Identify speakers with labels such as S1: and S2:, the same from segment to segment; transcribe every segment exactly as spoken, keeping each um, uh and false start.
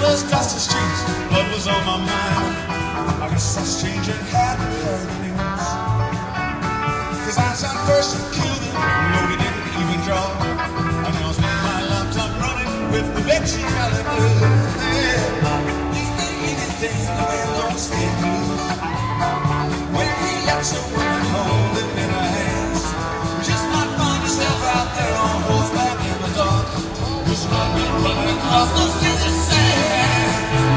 S1: was dust the streets, blood was on my mind. I guess that stranger hadn't heard the news. Cause I shot first and killed him, no he didn't even draw. I just made my laptop running with the Betsy Valley Blues. Yeah. These things, these things, the man don't stay blue. When he lets a woman hold him in her hands, you just might find yourself out there on horseback in the dark. Just running, running across those desert sands.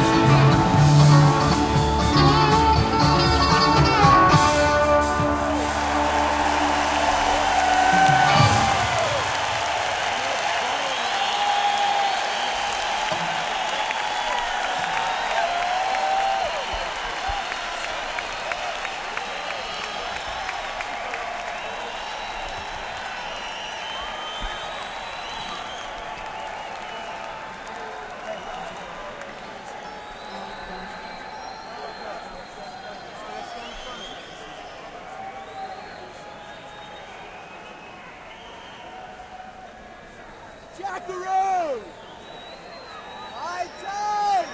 S2: Jackaroo! High time!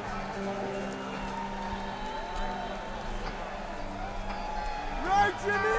S2: Jimmy!